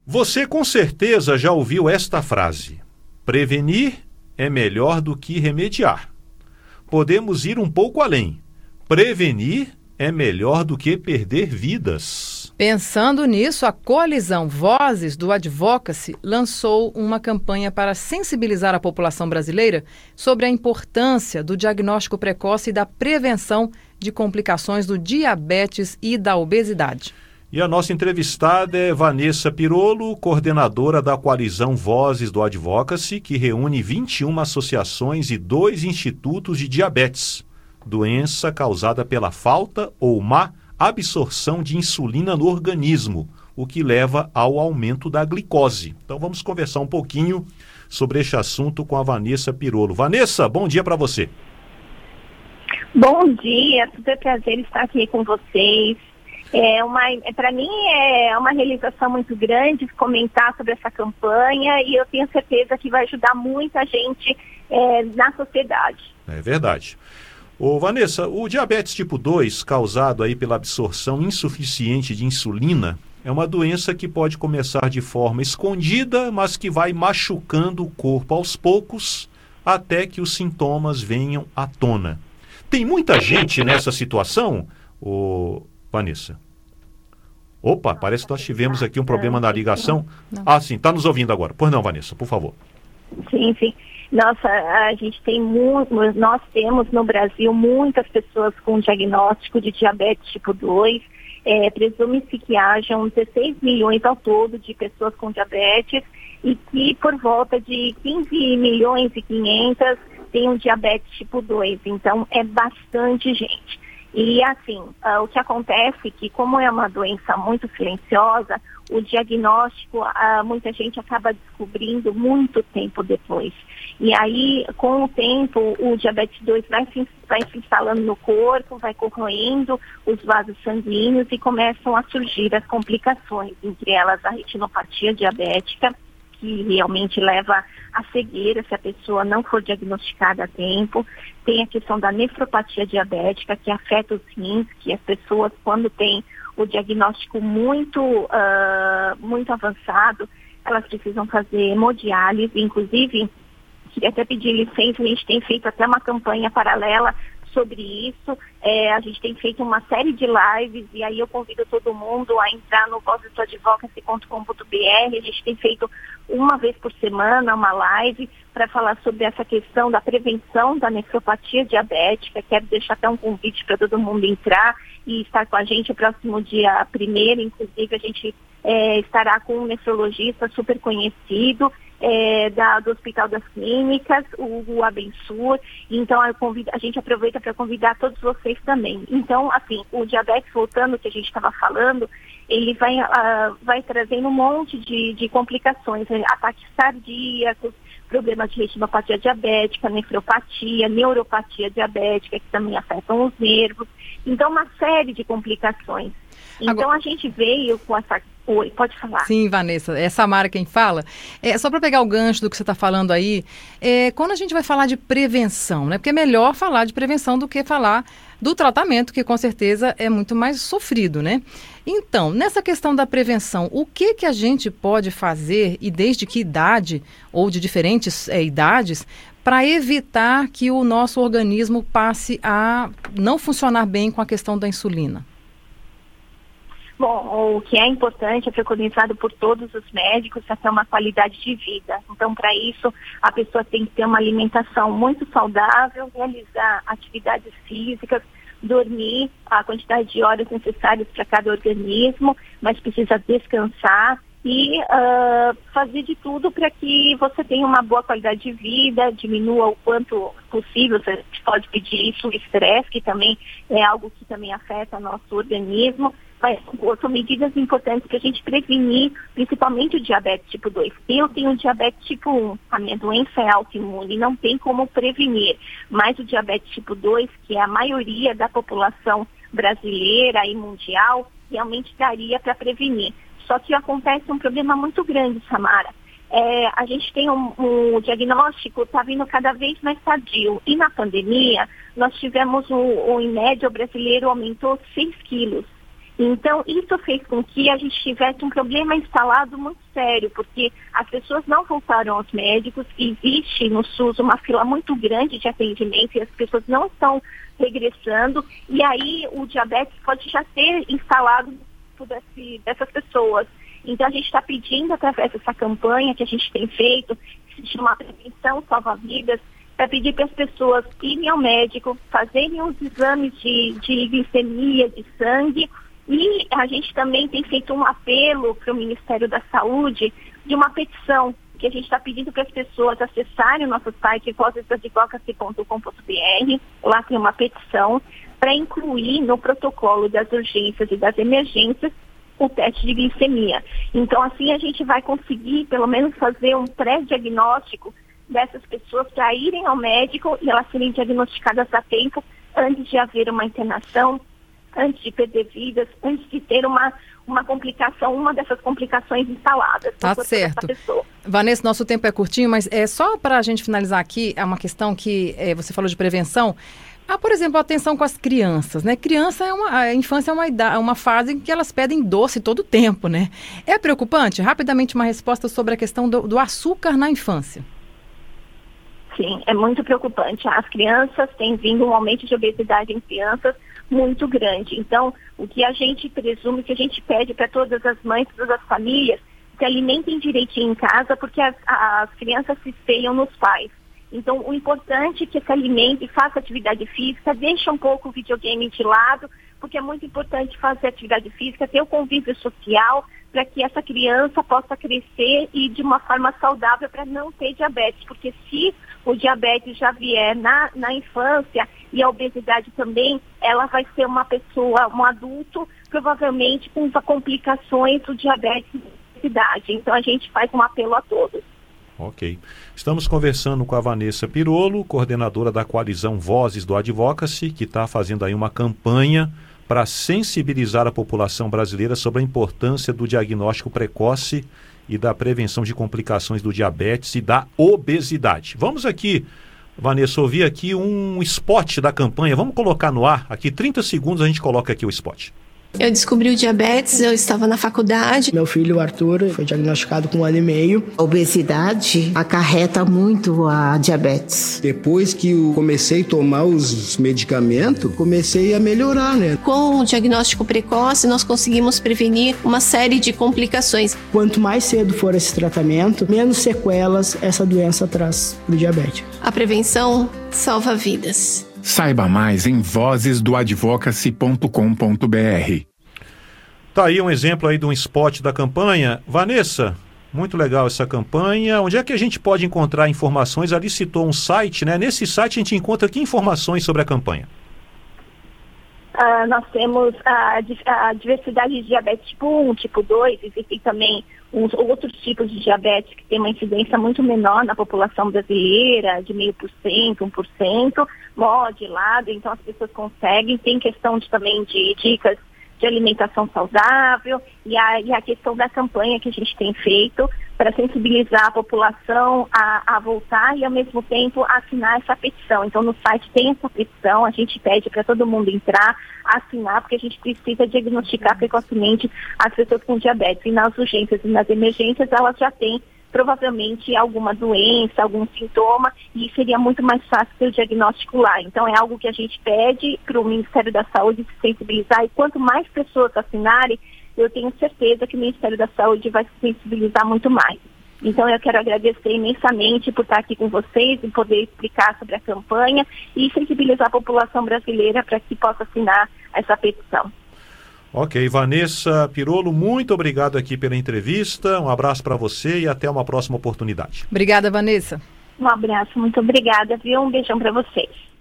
Você com certeza já ouviu esta frase: prevenir é melhor do que remediar. Podemos ir um pouco além. Prevenir é melhor do que perder vidas. Pensando nisso, a coalizão Vozes do Advocacy lançou uma campanha para sensibilizar a população brasileira sobre a importância do diagnóstico precoce e da prevenção de complicações do diabetes e da obesidade. E a nossa entrevistada é Vanessa Pirolo, coordenadora da coalizão Vozes do Advocacy, que reúne 21 associações e 2 institutos de diabetes, doença causada pela falta ou má absorção de insulina no organismo, o que leva ao aumento da glicose. Então vamos conversar um pouquinho sobre este assunto com a Vanessa Pirolo. Vanessa, bom dia para você. Bom dia, super prazer estar aqui com vocês. Para mim é uma realização muito grande comentar sobre essa campanha e eu tenho certeza que vai ajudar muita gente na sociedade. É verdade. Ô Vanessa, o diabetes tipo 2, causado aí pela absorção insuficiente de insulina, é uma doença que pode começar de forma escondida, mas que vai machucando o corpo aos poucos até que os sintomas venham à tona. Tem muita gente nessa situação, Vanessa? Opa, parece que nós tivemos aqui um problema na ligação. Ah, sim, está nos ouvindo agora. Pois não, Vanessa, por favor. Sim. Nossa, nós temos no Brasil muitas pessoas com diagnóstico de diabetes tipo 2. Presume-se que hajam 16 milhões ao todo de pessoas com diabetes e que por volta de 15 milhões e 500 têm um diabetes tipo 2. Então, é bastante gente. E assim, o que acontece é que como é uma doença muito silenciosa, o diagnóstico muita gente acaba descobrindo muito tempo depois. E aí, com o tempo, o diabetes 2 vai se instalando no corpo, vai corroendo os vasos sanguíneos e começam a surgir as complicações, entre elas a retinopatia diabética, que realmente leva à cegueira se a pessoa não for diagnosticada a tempo. Tem a questão da nefropatia diabética, que afeta os rins, que as pessoas, quando têm o diagnóstico muito avançado, elas precisam fazer hemodiálise. Inclusive, queria até pedir licença, a gente tem feito até uma campanha paralela sobre isso. A gente tem feito uma série de lives e aí eu convido todo mundo a entrar no vozesdoadvocacy.com.br. A gente tem feito uma vez por semana uma live para falar sobre essa questão da prevenção da nefropatia diabética. Quero deixar até um convite para todo mundo entrar e estar com a gente o próximo dia 1º. Inclusive, a gente estará com um nefrologista super conhecido do Hospital das Clínicas, o Abensur. Então, a gente aproveita para convidar todos vocês também. Então, assim, o diabetes, voltando que a gente estava falando, ele vai trazendo um monte de complicações, ataques cardíacos, problemas de retinopatia diabética, nefropatia, neuropatia diabética, que também afetam os nervos. Então, uma série de complicações. Então, a gente veio com essa... Oi, pode falar. Sim, Vanessa, é Samara quem fala. Só para pegar o gancho do que você está falando aí, quando a gente vai falar de prevenção, né? Porque é melhor falar de prevenção do que falar do tratamento, que com certeza é muito mais sofrido, né? Então, nessa questão da prevenção, o que a gente pode fazer e desde que idade, ou de diferentes idades, para evitar que o nosso organismo passe a não funcionar bem com a questão da insulina? Bom, o que é importante, é preconizado por todos os médicos, é ter uma qualidade de vida. Então, para isso, a pessoa tem que ter uma alimentação muito saudável, realizar atividades físicas, dormir a quantidade de horas necessárias para cada organismo, mas precisa descansar e fazer de tudo para que você tenha uma boa qualidade de vida, diminua o quanto possível. Você pode pedir isso, o estresse, que também é algo que também afeta nosso organismo. São medidas importantes para a gente prevenir, principalmente o diabetes tipo 2. Eu tenho diabetes tipo 1, a minha doença é autoimune, não tem como prevenir. Mas o diabetes tipo 2, que é a maioria da população brasileira e mundial, realmente daria para prevenir. Só que acontece um problema muito grande, Samara. A gente tem um diagnóstico, está vindo cada vez mais tardio. E na pandemia, nós tivemos em média, o brasileiro aumentou 6 quilos. Então, isso fez com que a gente tivesse um problema instalado muito sério, porque as pessoas não voltaram aos médicos, existe no SUS uma fila muito grande de atendimento e as pessoas não estão regressando, e aí o diabetes pode já ter instalado dessas pessoas. Então, a gente está pedindo, através dessa campanha que a gente tem feito, que se chama Prevenção Salva Vidas, para pedir para as pessoas irem ao médico, fazerem os exames de glicemia, de sangue. E a gente também tem feito um apelo para o Ministério da Saúde de uma petição que a gente está pedindo para as pessoas acessarem o nosso site vozesadvocacy.com.br. Lá tem uma petição para incluir no protocolo das urgências e das emergências o teste de glicemia. Então, assim, a gente vai conseguir, pelo menos, fazer um pré-diagnóstico dessas pessoas para irem ao médico e elas serem diagnosticadas a tempo antes de haver uma internação, antes de perder vidas, antes de ter uma complicação, uma dessas complicações instaladas. Tá certo. Vanessa, nosso tempo é curtinho, mas é só para a gente finalizar aqui, é uma questão que você falou de prevenção. Por exemplo, a atenção com as crianças, né? A infância é uma fase em que elas pedem doce todo o tempo, né? É preocupante? Rapidamente uma resposta sobre a questão do açúcar na infância. Sim, é muito preocupante. As crianças têm vindo um aumento de obesidade em crianças muito grande. Então, o que a gente presume, que a gente pede para todas as mães, todas as famílias, se alimentem direitinho em casa, porque as crianças se espelham nos pais. Então, o importante é que se alimente, faça atividade física, deixe um pouco o videogame de lado, porque é muito importante fazer atividade física, ter o convívio social, para que essa criança possa crescer e de uma forma saudável para não ter diabetes. Porque se o diabetes já vier na infância e a obesidade também, ela vai ser uma pessoa, um adulto, provavelmente com complicações do diabetes e obesidade. Então, a gente faz um apelo a todos. Ok. Estamos conversando com a Vanessa Pirolo, coordenadora da coalizão Vozes do Advocacy, que está fazendo aí uma campanha para sensibilizar a população brasileira sobre a importância do diagnóstico precoce e da prevenção de complicações do diabetes e da obesidade. Vamos aqui, Vanessa, ouvir aqui um spot da campanha. Vamos colocar no ar, aqui 30 segundos a gente coloca aqui o spot. Eu descobri o diabetes, eu estava na faculdade. Meu filho, Arthur, foi diagnosticado com 1 ano e meio. A obesidade acarreta muito a diabetes. Depois que eu comecei a tomar os medicamentos, comecei a melhorar, né? Com o diagnóstico precoce, nós conseguimos prevenir uma série de complicações. Quanto mais cedo for esse tratamento, menos sequelas essa doença traz para o diabetes. A prevenção salva vidas. Saiba mais em vozesdoadvocacy.com.br. Tá aí um exemplo aí de um spot da campanha. Vanessa, muito legal essa campanha. Onde é que a gente pode encontrar informações? Ali citou um site, né? Nesse site a gente encontra que informações sobre a campanha? Nós temos a diversidade de diabetes tipo 1, tipo 2, existem também outros tipos de diabetes que tem uma incidência muito menor na população brasileira, de 0,5%, 1%, modelado, então as pessoas conseguem, tem questão também de dicas de alimentação saudável e a questão da campanha que a gente tem feito para sensibilizar a população a voltar e, ao mesmo tempo, assinar essa petição. Então, no site tem essa petição, a gente pede para todo mundo entrar, assinar, porque a gente precisa diagnosticar precocemente as pessoas com diabetes. E nas urgências e nas emergências, elas já têm provavelmente alguma doença, algum sintoma, e seria muito mais fácil ter o diagnóstico lá. Então, é algo que a gente pede para o Ministério da Saúde se sensibilizar, e quanto mais pessoas assinarem, eu tenho certeza que o Ministério da Saúde vai se sensibilizar muito mais. Então, eu quero agradecer imensamente por estar aqui com vocês e poder explicar sobre a campanha e sensibilizar a população brasileira para que possa assinar essa petição. Ok, Vanessa Pirolo, muito obrigado aqui pela entrevista, um abraço para você e até uma próxima oportunidade. Obrigada, Vanessa. Um abraço, muito obrigada, viu? Um beijão para vocês.